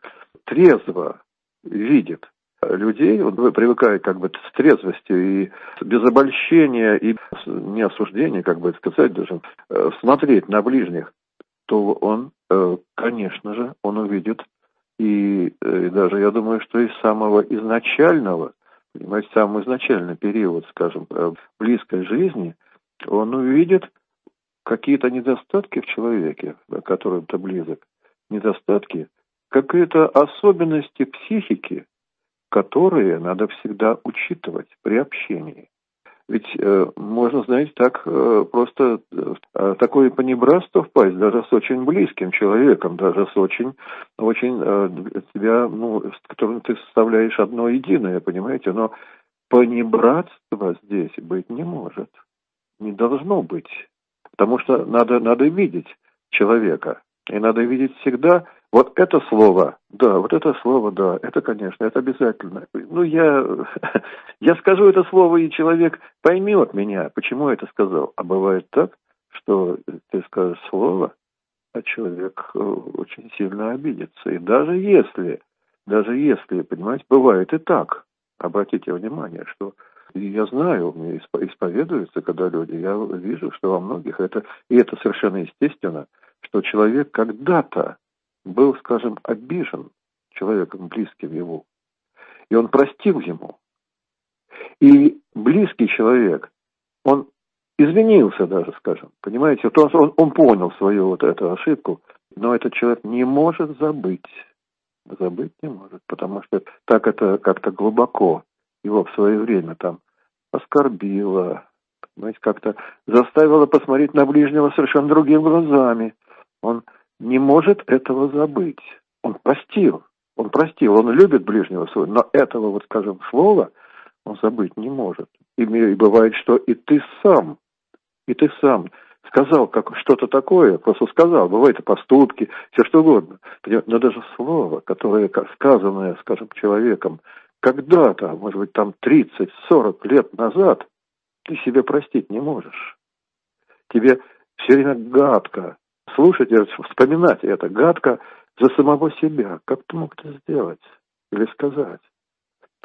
трезво видит людей, он привыкает как бы с трезвостью и без обольщения и не осуждения, как бы это сказать, даже смотреть на ближних, то он, конечно же, он увидит и, и даже, я думаю, что из самого изначального, понимаете, самый изначальный период, скажем, близкой жизни, он увидит какие-то недостатки в человеке, которым-то близок, недостатки, какие-то особенности психики, которые надо всегда учитывать при общении. Ведь э, можно, знаете, так э, просто э, такое понебратство впасть даже с очень близким человеком, даже с очень, очень э, тебя, ну, с которым ты составляешь одно единое, понимаете, но понебратства здесь быть не может, не должно быть. Потому что надо, надо видеть человека. И надо видеть всегда вот это слово, да, вот это слово, да, это, конечно, это обязательно. Ну, я, я скажу это слово, и человек поймет меня, почему я это сказал. А бывает так, что ты скажешь слово, а человек очень сильно обидится. И даже если, даже если, понимаете, бывает и так, обратите внимание, что я знаю, мне исповедуются, когда люди, я вижу, что во многих это, и это совершенно естественно, что человек когда-то был, скажем, обижен человеком близким ему, и он простил ему. И близкий человек, он извинился даже, скажем, понимаете, вот он, он понял свою вот эту ошибку, но этот человек не может забыть, забыть не может, потому что так это как-то глубоко его в свое время там оскорбило, понимаете, как-то заставило посмотреть на ближнего совершенно другими глазами. Он не может этого забыть. Он простил, он простил, он любит ближнего своего, но этого, вот скажем, слова он забыть не может. И, и бывает, что и ты сам, и ты сам сказал как что-то такое, просто сказал, бывает и поступки, все что угодно. Но даже слово, которое сказанное, скажем, человеком, когда-то, может быть, там тридцать-сорок лет назад, ты себе простить не можешь. Тебе все время гадко слушать, вспоминать это, гадко за самого себя. Как ты мог это сделать или сказать?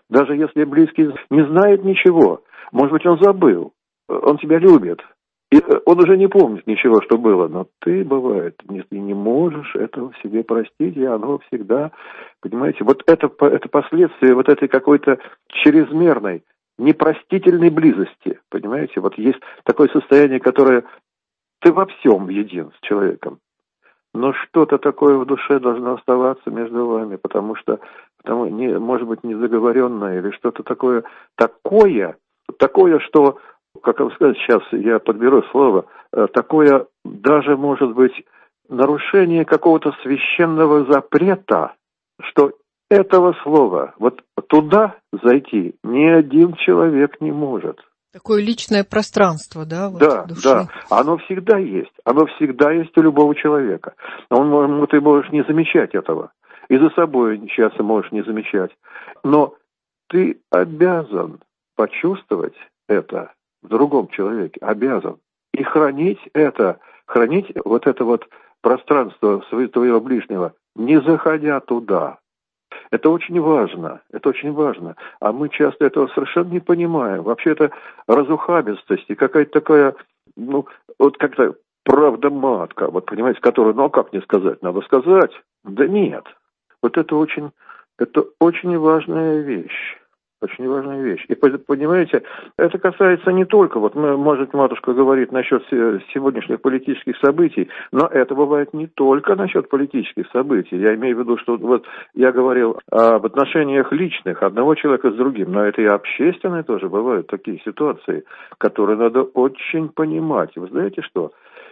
Даже если близкий не знает ничего, может быть, он забыл, он тебя любит, и он уже не помнит ничего, что было, но ты, бывает, не, не можешь этого себе простить, и оно всегда, понимаете, вот это, это последствия вот этой какой-то чрезмерной, непростительной близости, понимаете, вот есть такое состояние, которое ты во всем един с человеком, но что-то такое в душе должно оставаться между вами, потому что, потому, не, может быть, незаговоренное или что-то такое, такое, такое, что, как вам сказать, сейчас я подберу слово, такое даже, может быть, нарушение какого-то священного запрета, что этого слова, вот туда зайти ни один человек не может. Такое личное пространство, да, вот да, души. Да, оно всегда есть, оно всегда есть у любого человека. Он, может, ты можешь не замечать этого, и за собой часто можешь не замечать, но ты обязан почувствовать это в другом человеке, обязан, и хранить это, хранить вот это вот пространство твоего ближнего, не заходя туда. Это очень важно, это очень важно. А мы часто этого совершенно не понимаем. Вообще это разухабистость и какая-то такая, ну, вот как-то правда-матка, вот понимаете, которую, ну, а как не сказать? Надо сказать. Да нет. Вот это очень, это очень важная вещь. Очень важная вещь. И, понимаете, это касается не только, вот, может, матушка говорит насчет сегодняшних политических событий, но это бывает не только насчет политических событий. Я имею в виду, что вот я говорил об отношениях личных одного человека с другим, но это и общественные тоже бывают такие ситуации, которые надо очень понимать. Вы знаете что?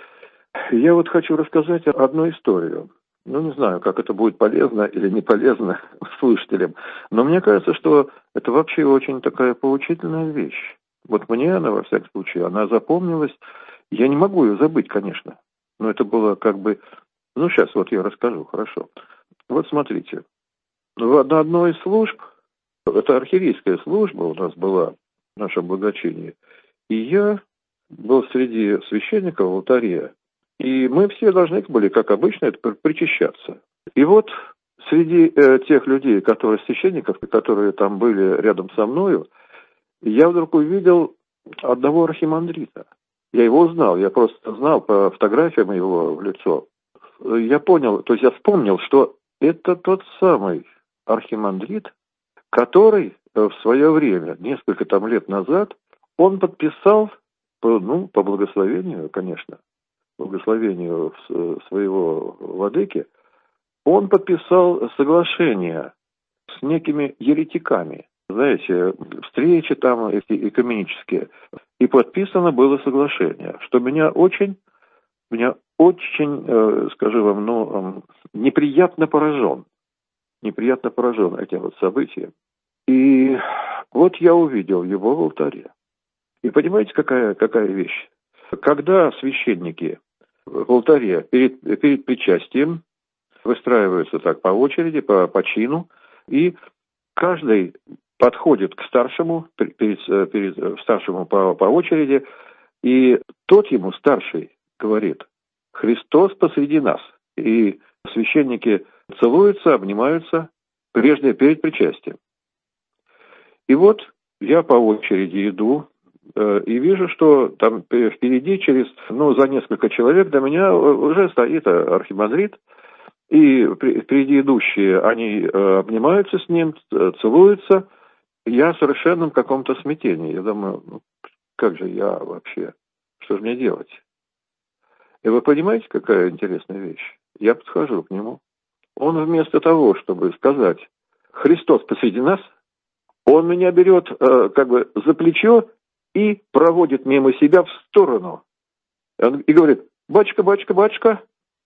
Я вот хочу рассказать одну историю. Ну, не знаю, как это будет полезно или не полезно слушателям, но мне кажется, что это вообще очень такая поучительная вещь. Вот мне она, во всяком случае, она запомнилась. Я не могу ее забыть, конечно, но это было как бы... Ну, сейчас вот я расскажу, хорошо. Вот смотрите, на одной из служб, это архиерейская служба у нас была, в нашем благочинии, и я был среди священников в алтаре. И мы все должны были, как обычно, это причащаться. И вот среди э, тех людей, которые, священников, которые там были рядом со мною, я вдруг увидел одного архимандрита. Я его узнал, я просто знал по фотографиям его в лицо. Я понял, то есть я вспомнил, что это тот самый архимандрит, который в свое время, несколько там лет назад, он подписал, ну, по благословению, конечно, благословению своего владыки, он подписал соглашение с некими еретиками. Знаете, встречи там экуменические. И подписано было соглашение, что меня очень, меня очень, скажу вам, ну, неприятно поражен. Неприятно поражен этим вот событием. И вот я увидел его в алтаре. И понимаете, какая, какая вещь? Когда священники в алтаре перед, перед причастием выстраиваются так по очереди, по, по чину, и каждый подходит к старшему, перед, перед старшему по, по очереди, и тот ему, старший, говорит: «Христос посреди нас». И священники целуются, обнимаются, прежде перед причастием. И вот я по очереди иду, и вижу, что там впереди, через, ну, за несколько человек до меня уже стоит архимандрит, и впереди идущие, они обнимаются с ним, целуются. Я в совершенном каком-то смятении. Я думаю, ну, как же я вообще, что же мне делать? И вы понимаете, какая интересная вещь? Я подхожу к нему. Он вместо того, чтобы сказать «Христос посреди нас», он меня берет как бы за плечо и проводит мимо себя в сторону. И говорит: «Батюшка, батюшка, батюшка».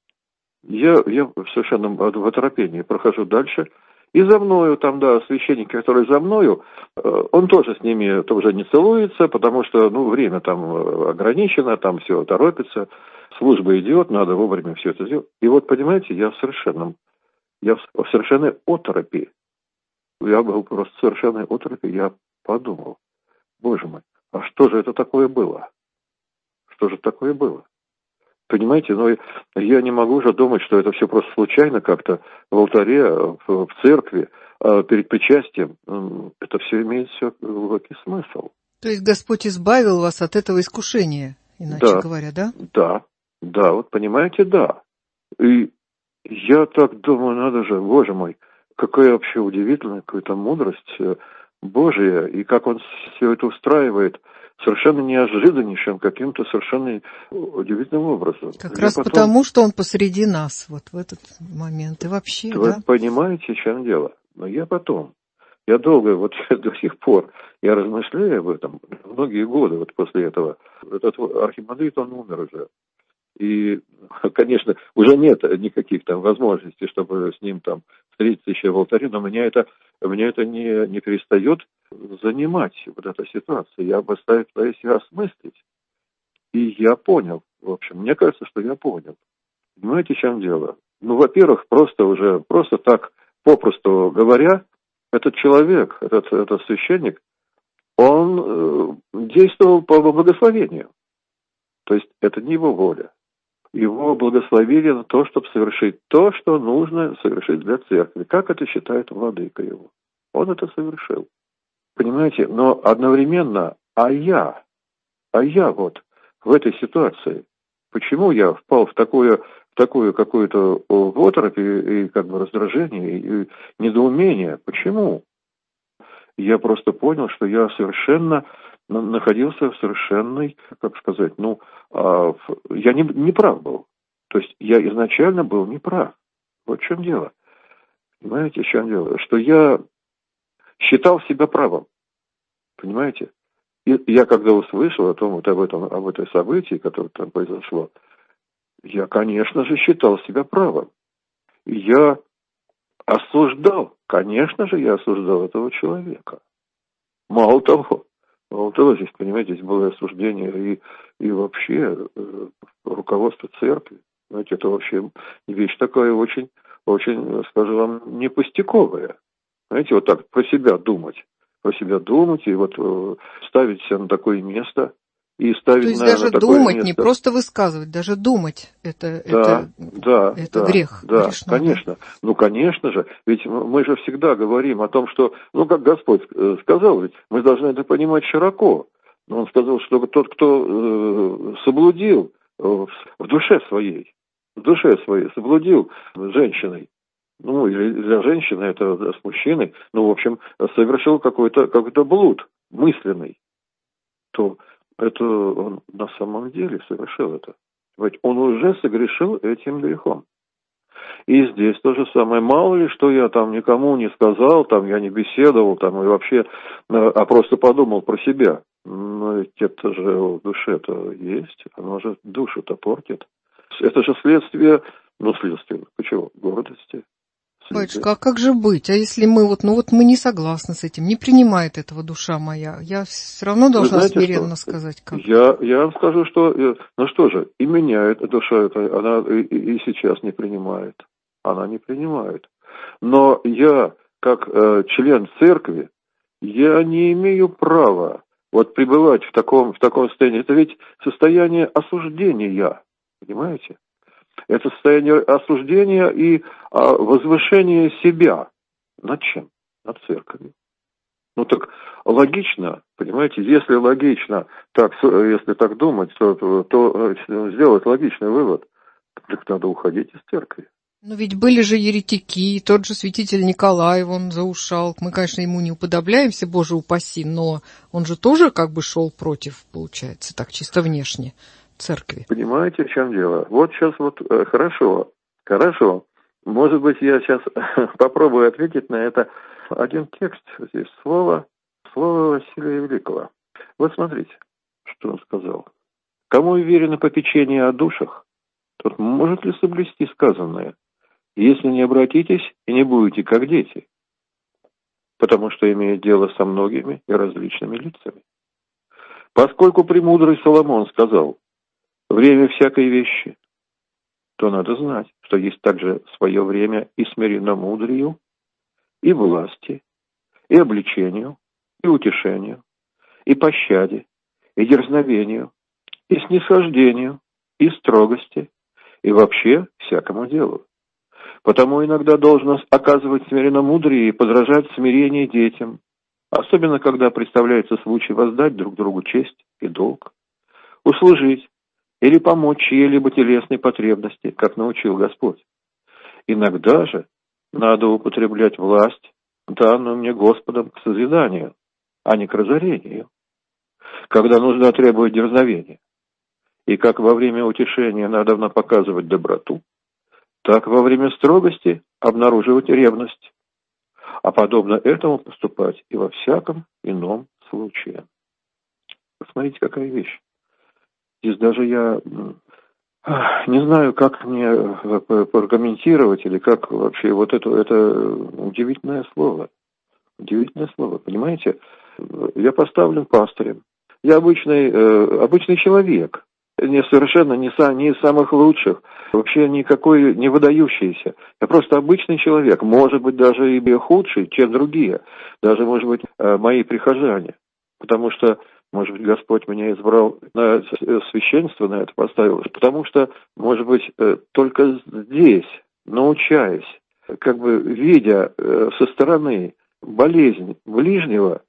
Я, я совершенно в оторопении прохожу дальше. И за мною, там, да, священники, которые за мною, он тоже с ними тоже не целуется, потому что, ну, время там ограничено, там все торопится, служба идет, надо вовремя все это сделать. И вот, понимаете, я в совершенном, я в совершенной оторопи. Я был просто в совершенной оторопи, я подумал: боже мой, а что же это такое было? Что же такое было? Понимаете, но я не могу же думать, что это все просто случайно как-то в алтаре, в церкви. перед причастием, это все имеет все глубокий смысл. То есть Господь избавил вас от этого искушения, иначе да, говоря, да? Да, да, вот понимаете, да. И я так думаю, надо же, Боже мой, какая вообще удивительная какая-то мудрость Божия, и как Он все это устраивает совершенно неожиданнейшим, каким-то совершенно удивительным образом. Как я раз потом... потому, что Он посреди нас вот в этот момент. И вообще, Вы да? понимаете, в чем дело? Но я потом, я долго, вот до сих пор, я размышляю об этом, многие годы вот после этого. Этот архимандрит, он умер уже. И, конечно, уже нет никаких там возможностей, чтобы с ним там встретиться еще в алтаре, но меня это, меня это не, не перестает занимать, вот эта ситуация. Я пытаюсь себя осмыслить. И я понял, в общем, мне кажется, что я понял. Понимаете, в чем дело? Ну, во-первых, просто уже, просто так, попросту говоря, этот человек, этот, этот священник, он э, действовал по благословению. То есть это не его воля. Его благословили на то, чтобы совершить то, что нужно совершить для церкви. Как это считает владыка его? Он это совершил. Понимаете? Но одновременно, а я, а я вот в этой ситуации, почему я впал в такое, в такую какую-то оторопь и, и как бы раздражение, и, и недоумение? Почему? Я просто понял, что я совершенно находился в совершенной, как сказать, ну, я не, не прав был. То есть я изначально был не прав. Вот в чем дело. Понимаете, в чем дело? Что я считал себя правым. Понимаете? И я когда услышал о том, вот об этом, об этой событии, которое там произошло, я, конечно же, считал себя правым. И я осуждал, конечно же, я осуждал этого человека. Мало того, мало того, здесь, понимаете, здесь было осуждение и, и вообще э, руководство церкви. Знаете, это вообще вещь такая очень, очень, скажу вам, не пустяковая. Знаете, вот так про себя думать. Про себя думать и вот э, ставить себя на такое место. И ставить То есть на, даже на такое думать, место. не просто высказывать, даже думать, это, Да, это, да, это да, грех. да, грешной, конечно. Да? Ну, конечно же. Ведь мы же всегда говорим о том, что, ну, как Господь сказал, ведь мы должны это понимать широко. Он сказал, что тот, кто э, соблудил э, в душе своей, в душе своей соблудил женщиной, ну, или для женщины, это с мужчиной, ну, в общем, совершил какой-то, какой-то блуд мысленный, то это он на самом деле совершил это. Ведь он уже согрешил этим грехом. И здесь то же самое. Мало ли, что я там никому не сказал, там я не беседовал, там и вообще, а просто подумал про себя. Но ведь это же в душе-то есть, оно же душу-то портит. Это же следствие, ну, следствие, почему? Гордости. Батюшка, а как же быть? А если мы вот, ну вот мы не согласны с этим, не принимает этого душа моя, я все равно должна знаете, смиренно что? сказать, как? Я, я вам скажу, что, ну что же, и меня эта душа, это, она и, и сейчас не принимает. Она не принимает. Но я, как э, член церкви, я не имею права вот пребывать в таком, в таком состоянии. Это ведь состояние осуждения, понимаете? Это состояние осуждения и а, возвышения себя. Над чем? Над церковью. Ну так логично, понимаете, если логично, так, если так думать, то, то, то сделать логичный вывод, так надо уходить из церкви. Ну ведь были же еретики, тот же святитель Николай, он заушал. Мы, конечно, ему не уподобляемся, Боже упаси, но он же тоже как бы шел против, получается, так чисто внешне, церкви. Понимаете, в чем дело? Вот сейчас вот э, хорошо, хорошо. Может быть, я сейчас попробую ответить на это. Один текст здесь, слово, слово Василия Великого. Вот смотрите, что он сказал. Кому уверено попечение о душах, тот может ли соблюсти сказанное, если не обратитесь и не будете как дети, потому что имеет дело со многими и различными лицами. Поскольку премудрый Соломон сказал, время всякой вещи, то надо знать, что есть также свое время и смиренномудрию, и власти, и обличению, и утешению, и пощаде, и дерзновению, и снисхождению, и строгости, и вообще всякому делу. Потому иногда должно оказывать смиренномудрие и подражать смирение детям, особенно когда представляется случай воздать друг другу честь и долг, услужить или помочь чьей-либо телесной потребности, как научил Господь. Иногда же надо употреблять власть, данную мне Господом, к созиданию, а не к разорению, когда нужно требовать дерзновения. И как во время утешения надо показывать доброту, так во время строгости обнаруживать ревность, а подобно этому поступать и во всяком ином случае. Посмотрите, какая вещь. Здесь даже я не знаю, как мне прокомментировать или как вообще вот это, это удивительное слово. Удивительное слово, понимаете? Я поставлен пастырем. Я обычный, э, обычный человек. Не совершенно не, са, не из самых лучших. Вообще никакой не выдающийся. Я просто обычный человек. Может быть, даже и худший, чем другие. Даже, может быть, мои прихожане. Потому что, может быть, Господь меня избрал на священство, на это поставил. Потому что, может быть, только здесь, научаясь, как бы видя со стороны болезнь ближнего,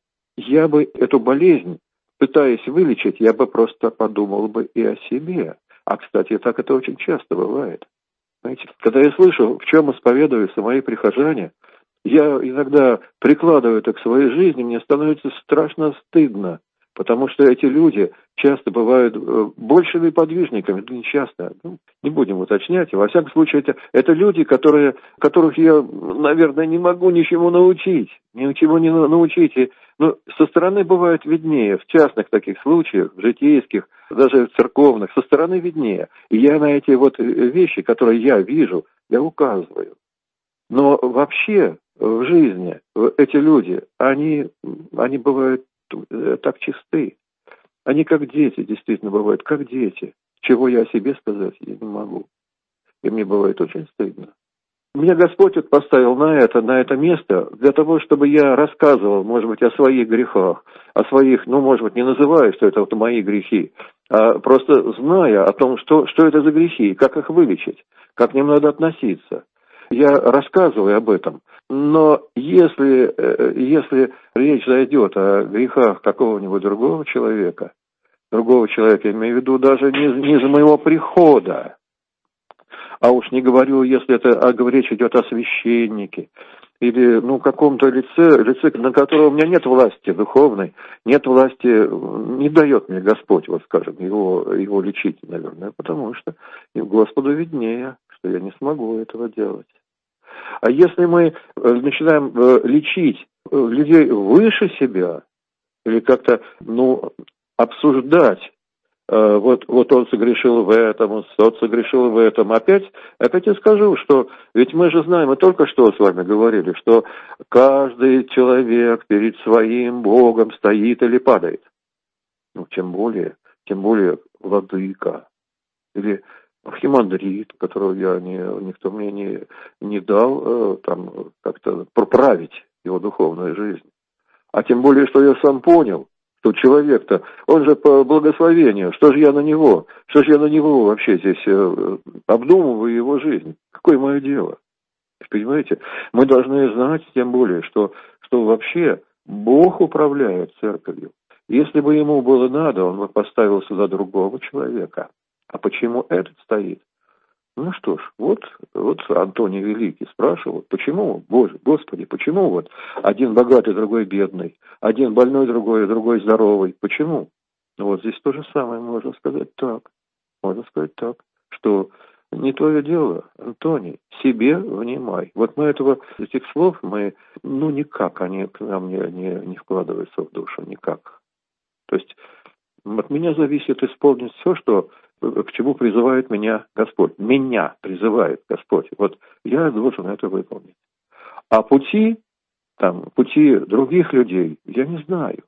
я бы эту болезнь, пытаясь вылечить, я бы просто подумал бы и о себе. А, кстати, так это очень часто бывает. Знаете, когда я слышу, в чем исповедуются мои прихожане, я иногда прикладываю это к своей жизни, мне становится страшно стыдно, потому что эти люди часто бывают большими подвижниками, не часто, ну, не будем уточнять, во всяком случае, это, это люди, которые, которых я, наверное, не могу ничему научить, ничего не научить. И, ну, со стороны бывает виднее, в частных таких случаях, в житейских, даже в церковных, со стороны виднее. И я на эти вот вещи, которые я вижу, я указываю. Но вообще в жизни эти люди, они, они бывают так чисты. Они как дети, действительно бывают, как дети. Чего я о себе сказать я не могу. И мне бывает очень стыдно. Меня Господь вот поставил на это, на это место для того, чтобы я рассказывал, может быть, о своих грехах, о своих, ну, может быть, не называя, что это вот мои грехи, а просто зная о том, что, что это за грехи, как их вылечить, как к ним надо относиться. Я рассказываю об этом, но если, если речь зайдет о грехах какого-нибудь другого человека, другого человека, я имею в виду даже не, не за моего прихода, а уж не говорю, если это а, речь идет о священнике или ну, каком-то лице, лице, на которого у меня нет власти духовной, нет власти, не дает мне Господь, вот скажем, его, его лечить, наверное, потому что Господу виднее, что я не смогу этого делать. А если мы начинаем лечить людей выше себя, или как-то, ну, обсуждать, вот, вот он согрешил в этом, тот согрешил в этом, опять, опять я скажу, что ведь мы же знаем, мы только что с вами говорили, что каждый человек перед своим Богом стоит или падает. Ну, тем более, тем более владыка, или архимандрит, которого я не, никто мне не, не дал э, там как-то проправить его духовную жизнь. А тем более, что я сам понял, что человек-то, он же по благословению, что же я на него, что же я на него вообще здесь э, обдумываю его жизнь, какое мое дело? Понимаете, мы должны знать, тем более, что, что вообще Бог управляет церковью. Если бы ему было надо, он бы поставил сюда другого человека. А почему этот стоит? Ну что ж, вот, вот Антоний Великий спрашивал, почему, Боже, Господи, почему вот один богатый, другой бедный, один больной, другой, другой здоровый, почему? Вот здесь то же самое можно сказать так, можно сказать так, что не твое дело, Антоний, себе внимай. Вот мы этого, этих слов, мы, ну никак они к нам не, не, не вкладываются в душу, никак. То есть от меня зависит исполнить все, что, к чему призывает меня Господь. Меня призывает Господь. Вот я должен это выполнить. А пути, там, пути других людей я не знаю.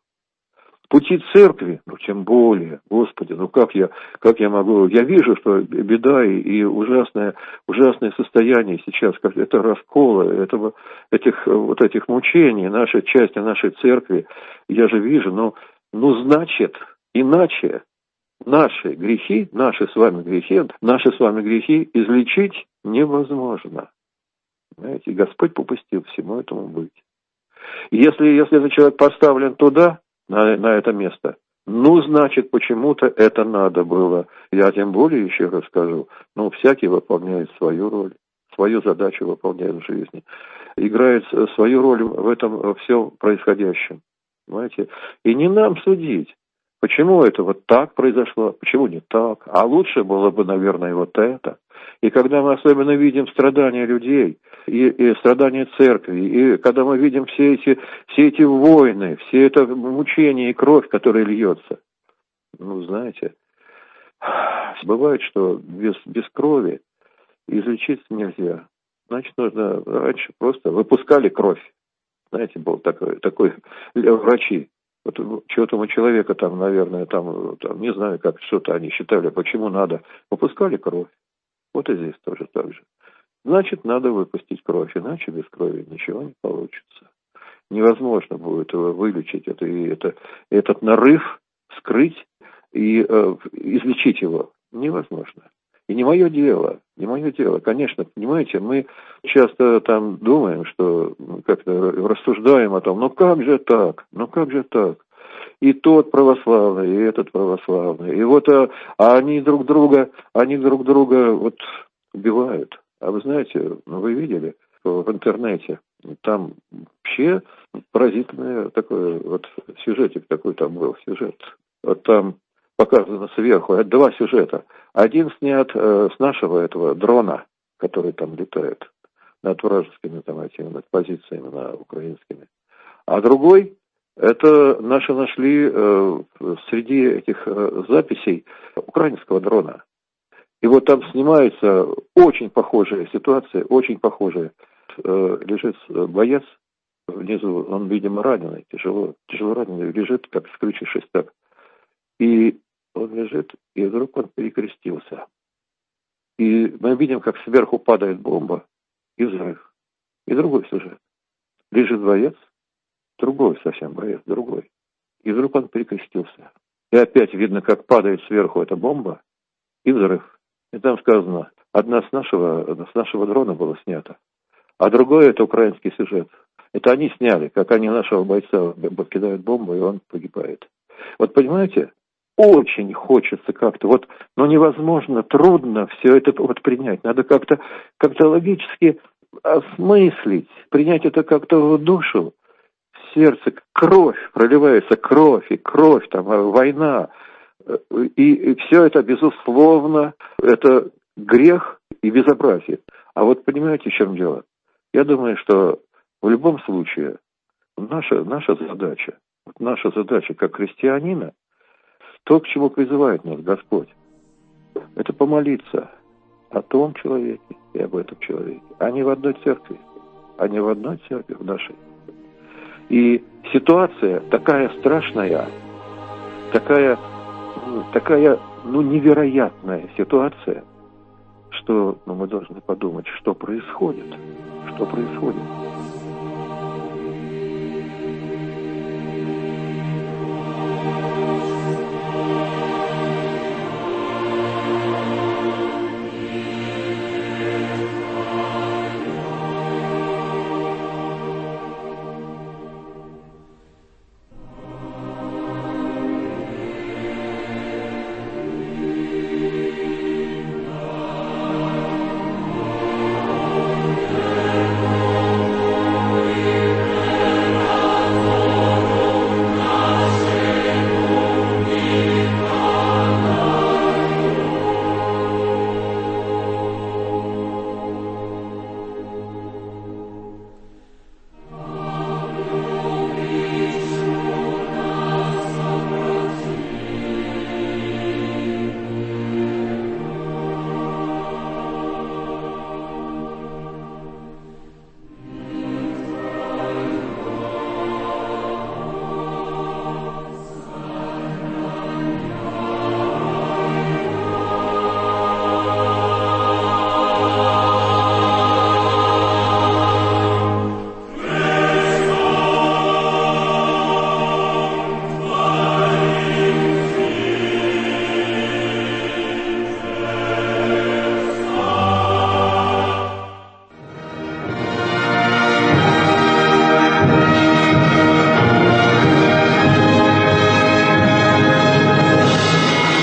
Пути церкви, ну тем более, Господи, ну как я, как я могу, я вижу, что беда и, и ужасное, ужасное состояние сейчас, как это расколы, этого, этих, вот этих мучений, нашей части нашей церкви, я же вижу, ну, ну значит, иначе наши грехи, наши с вами грехи, наши с вами грехи излечить невозможно. Знаете, Господь попустил всему этому быть. Если, если этот человек поставлен туда, на, на это место, ну, значит, почему-то это надо было. Я тем более еще раз скажу, ну, всякий выполняет свою роль, свою задачу выполняет в жизни, играет свою роль в этом всем происходящем. Понимаете? И не нам судить, почему это вот так произошло, почему не так, а лучше было бы, наверное, вот это. И когда мы особенно видим страдания людей, и, и страдания церкви, и когда мы видим все эти, все эти войны, все это мучение и кровь, которая льется, ну, знаете, бывает, что без, без крови излечиться нельзя. Значит, нужно раньше просто выпускали кровь. Знаете, был такой, такой врачи. Вот чего-то у человека там, наверное, там, там, не знаю, как что-то они считали, почему надо. Выпускали кровь. Вот и здесь тоже так же. Значит, надо выпустить кровь, иначе без крови ничего не получится. Невозможно будет его вылечить, это, и это, этот нарыв скрыть и э, излечить его. Невозможно. И не мое дело, не мое дело. Конечно, понимаете, мы часто там думаем, что как-то рассуждаем о том, ну как же так, ну как же так. И тот православный, и этот православный. И вот а, а они друг друга, они друг друга вот убивают. А вы знаете, ну, вы видели в интернете, там вообще поразительный такой вот сюжетик такой там был, сюжет. Вот там показано сверху, два сюжета. Один снят э, с нашего этого дрона, который там летает над вражескими там этими над позициями на украинскими. А другой, это наши нашли э, среди этих э, записей украинского дрона. И вот там снимается очень похожая ситуация, очень похожая. Э, лежит боец внизу, он, видимо, раненый, тяжело, тяжело раненый, лежит, как скрючившись так. И он лежит, и вдруг он перекрестился. И мы видим, как сверху падает бомба и взрыв. И другой сюжет. Лежит боец, другой совсем боец, другой. И вдруг он перекрестился. И опять видно, как падает сверху эта бомба и взрыв. И там сказано, одна с нашего, с нашего дрона была снята, а другой это украинский сюжет. Это они сняли, как они нашего бойца кидают бомбу, и он погибает. Вот понимаете, очень хочется как-то, вот, но невозможно, трудно все это вот принять. Надо как-то, как-то логически осмыслить, принять это как-то в душу. В сердце кровь проливается, кровь, и кровь, там, война. И, и все это, безусловно, это грех и безобразие. А вот понимаете, в чем дело? Я думаю, что в любом случае наша, наша задача, наша задача как христианина, то, к чему призывает нас Господь, это помолиться о том человеке и об этом человеке, а не в одной церкви, а не в одной церкви в нашей. И ситуация такая страшная, такая, такая, ну, невероятная ситуация, что ну, мы должны подумать, что происходит, что происходит.